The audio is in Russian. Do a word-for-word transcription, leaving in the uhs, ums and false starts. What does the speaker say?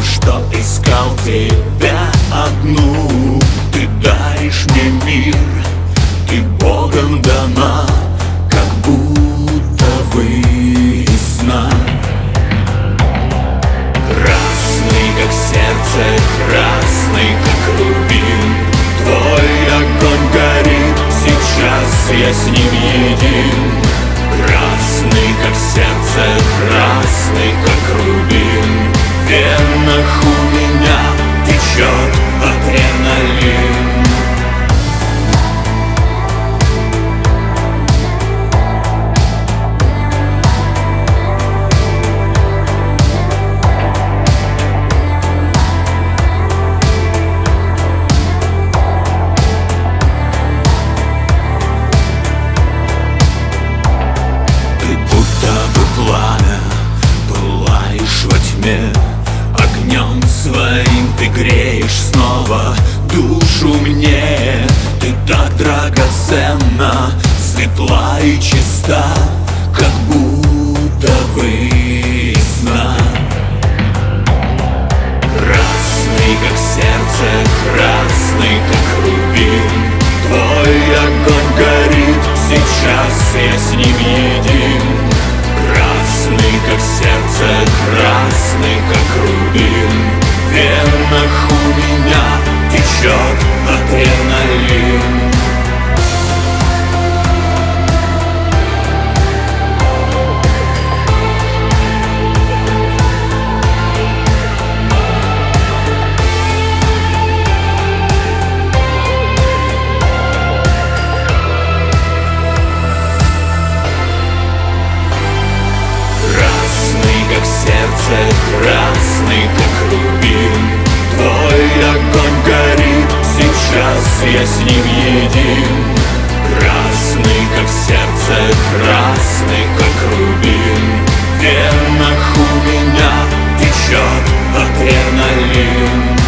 что искал тебя одну. Ты даришь мне мир, ты Богом дана, как будто бы весна. Красный, как сердце, красный, как рубин, твой огонь горит, сейчас я с ним един. Красный, как сердце, красный, как рубин, в венах у меня течет адреналин. Пламя, пылаешь во тьме, огнем своим ты греешь снова душу мне. Ты так драгоценна, светла и чиста, как будто бы весна. Красный, как сердце, красный, как рубин, твой огонь горит, сейчас я с ним един. Красный, как сердце, красный, как рубин, в венах у меня течет адреналин. Сердце красный, как рубин, твой огонь горит, сейчас я с ним един. Красный, как сердце, красный, как рубин, в венах у меня течет адреналин.